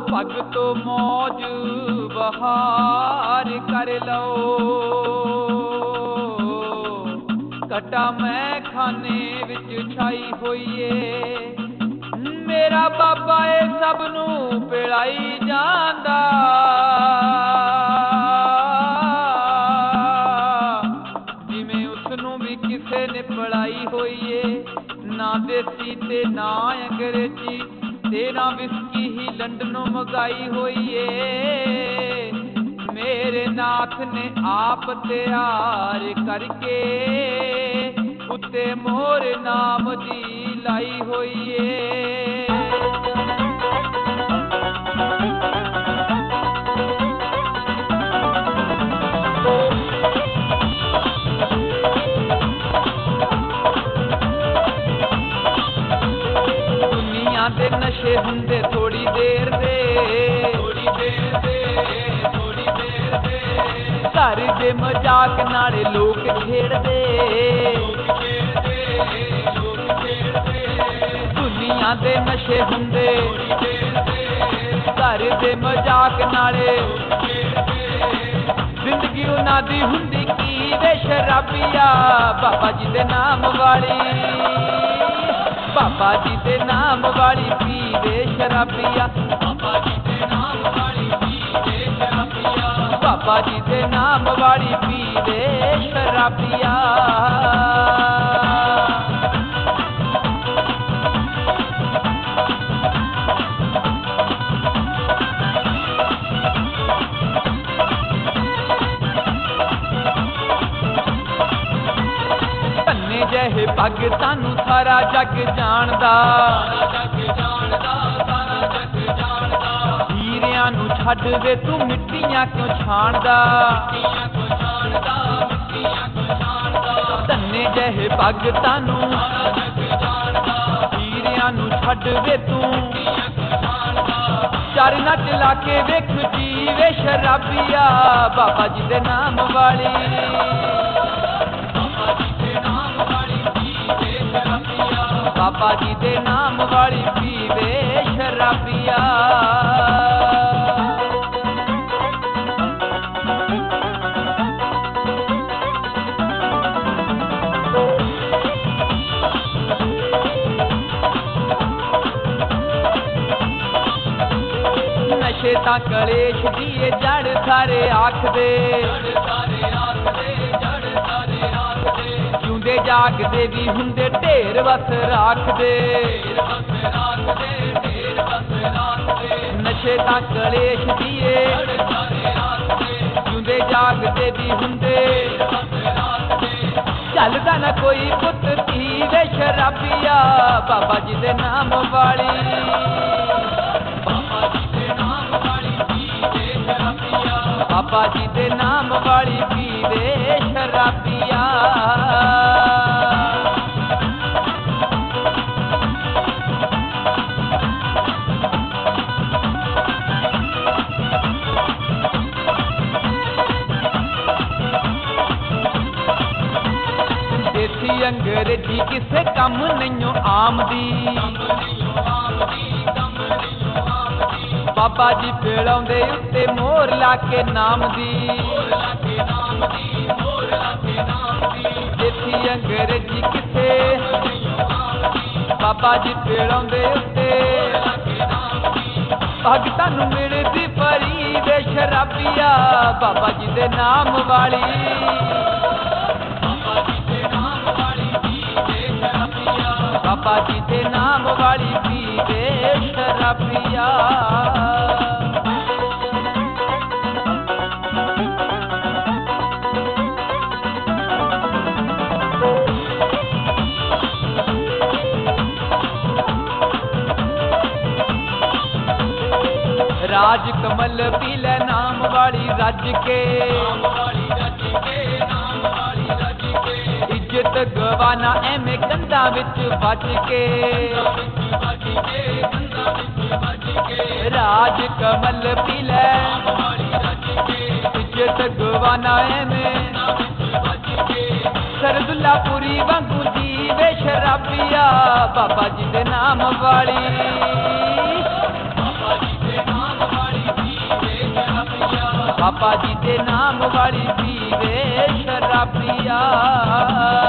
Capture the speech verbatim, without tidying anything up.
भगतो मौज बहार कर लो। कटा मैं खाने विच छाई होईए, मेरा बाबा ए सब नू पिलाई जांदा। जिवें उसनू भी किसे ने पढ़ाई होईए, ना देसी ते ना अंग्रेजी ते ना विस्की ही लंडनों मंगाई होईए। मेरे नाथ ने आप तैयार करके उत्ते मोर नाम दी लाई होईए। दुनिया दे नशे हुंदे थोड़ी देर दे, थोड़ी देर दे, थोड़ी देर दे। घर दे मजाक नाले लोग खेड़दे, दुनिया दे नशे हुंदे घर दे मजाक नाले। जिंदगी उन्हां दी हुंदी की वे शराबिया, बाबा जी दे नाम वाली, बाबा जी दे नाम वाली पीवे शराबिया, बाबा जी दे नाम वाली पीवे शराबिया, बाबा जी दे नाम वाली पीवे शराबिया। जहे भगतां नू सारा जग जानदा, हीरियां नू छड्ड दे तू मिट्टियां क्यों छाणदा। धन्ने जहे भगतां नू हीरियां नू छड्ड दे तू, चार नच ला के वेख जीवे शराबिया, बाबा जी दे नाम वाली, बाबा जी दे नाम वाली पीवे शराबिया। नशे ता कलेश दिए जड़ सारे आखदे, जिउंदे जागदे भी हुंदे ढेर वस राखदे। नशे ता कलेश दिए जिउंदे जागदे भी हुंदे, चलदा ना कोई पुत धी वे शराबिया, बाबा जी दे नाम वाली, बाबा जी दे नाम वाली पीवे शराबिया, बाबा जी दे नाम वाली पीवे शराबिया। अंग्रेजी किसे कम नहीं आमदी, बाबा जी पिलाउंदे उत्ते मोर लाके नाम दी। देसी अंग्रेजी किसे बाबा जी पिलाउंदे उत्ते, भगतां नू मिलदी परी वे शराबिया, बाबा जी दे नाम वाली, बाबा जी दे नाम वाली पीवे शराबिया। राज कमल पीले नाम वाली रज के, इज्जत गवाना एवें कंधा विच बच के। राज कमल पीले इज्जत गवाना एवें, सरदुल्लापुरी वांगू जीवे शराबिया, बाबा जी दे नाम वाली, बाबा जी दे नाम ਬਾਬਾ ਜੀ ਦੇ ਨਾਮ ਵਾਲੀ ਪੀਵੇ ਸ਼ਰਾਬੀਆ।